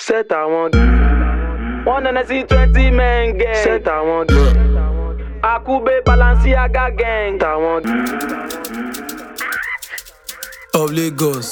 Set àwọn one NSC 20 men gang. Set àwọn Akube Balenciaga gang. Tàwọn of Lagos.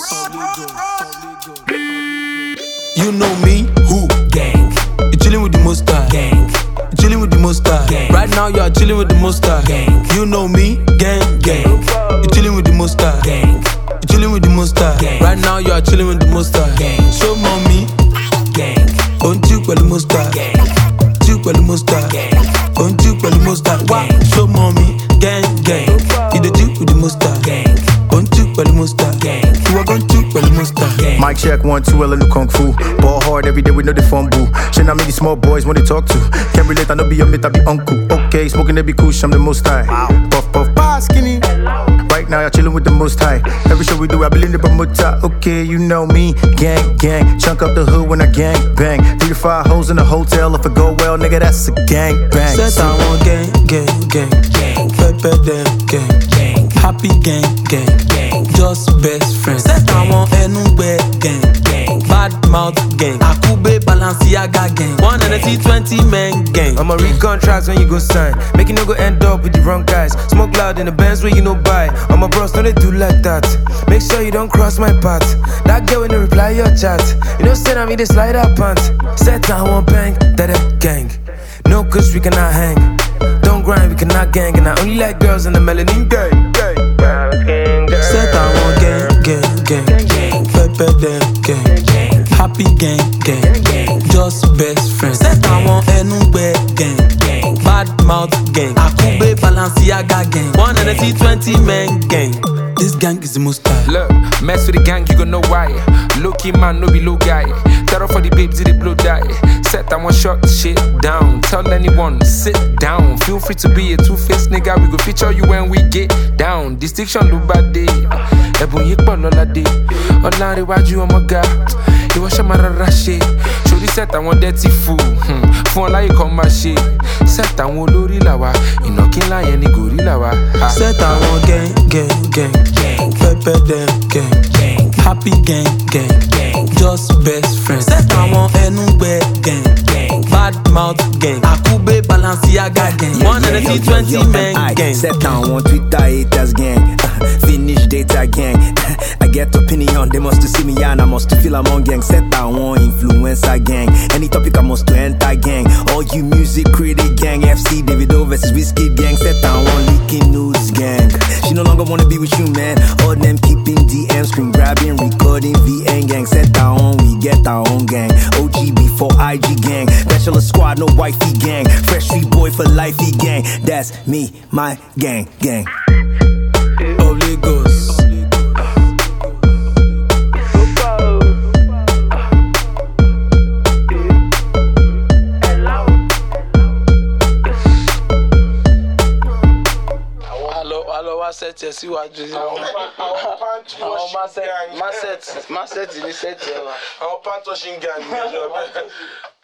You know me, who? Gang. You chillin' with the Monster. Gang. You chillin' with the Monster. Gang. Right now you are chillin' with the Monster. Gang. You know me, gang, gang. You chillin' with the Monster. Gang. You chillin' with the Monster. Gang. Right now you are chillin' with the Monster. Gang. Show mommy, gang. Don't you call the Monster. Gang. You call the Monster. Gang. Don't you call the Monster. Why? Show mommy, gang, gang. You the Jew with the Monster. Gang. Don't you call the Monster. Gang. You are going to call the Monster. Mic check 1 2 Ella no kung fu. Ball hard every day we know the fun boo. Shit, I mean these small boys when they talk to. Can't relate, I know be your mate, I be uncle. Okay, smoking they be cool, I'm the most high. Puff puff, bah, skinny. Right now, y'all chillin' with the most high. Every show we do, I believe in the promoter. Okay, you know me, gang, gang. Chunk up the hood when I gang bang. 3 to 5 hoes in the hotel. If it go well, nigga, that's a gang bang. Set I want gang, gang, gang, gang. Pepper them, gang, gang. Happy gang, gang, gang. Just best friends. Set I want Enugbe gang, gang. Bad mouth gang. Akube Balenciaga gang. One NSC 20 men gang. I'ma read contracts when you go sign. Make you no go end up with the wrong guys. Smoke loud in the Benz where you no buy. All my bros, no they do like that. Make sure you don't cross my path. That girl when they reply your chat. You know say I me they slide up pants. Set I want bang, that gang. No kush we cannot hang. Don't grind we cannot gang. And I only like girls in the melanin gang. Set I want gang, gang, gang. Pepper them gang, gang. Happy gang, gang, gang. Just best friends. Set I want Enugbe gang, gang. Bad mouth gang. Akube Balenciaga gang. One NSC 20 men gang. This gang is the most tight. Look, mess with the gang, you gon' know why. Low key man, no be low guy. Terror for the babes, they blow die. Set I want shut shit down. Tell anyone, sit down. Feel free to be a two-faced nigga. We go feature you when we get down. Distinction look bad day. Ebon yikpo lola day. Olari waju omoga. Iwo shamara rashe. Shori set I want dirty fool. Fun like come my shit. Set I want lori lawa. Inokin la yeni gorilla wa. Set I want gang, gang, gang, gang. Pepper them gang, gang. Happy gang, gang, gang. Just best friends. Set I want Enugbe gang, gang. Bad mouth gang. Akube Balenciaga gang. One NSC 20 men gang. Set I want Twitter haters gang. Finish data gang. I get opinion, they must to see me and I must to feel among gang. Set I want influencer gang. Any topic I must to enter gang. All you music critic gang. FC Davido versus Whiskey gang. Set I want leaking news gang. She no longer wanna be with you, man. All them keeping DM, screen grabbing, recording VN gang. Set our own, we get our own gang. OG before IG gang. Bachelor squad, no wifey gang. Fresh street boy for lifey gang. That's me, my gang, gang. Of Lagos. Set yẹ síwájú sí wọn. Àwọn máa set ní set yẹ wa. Àwọn pantoshin gang ní ẹjọ́ bẹ́ẹ̀.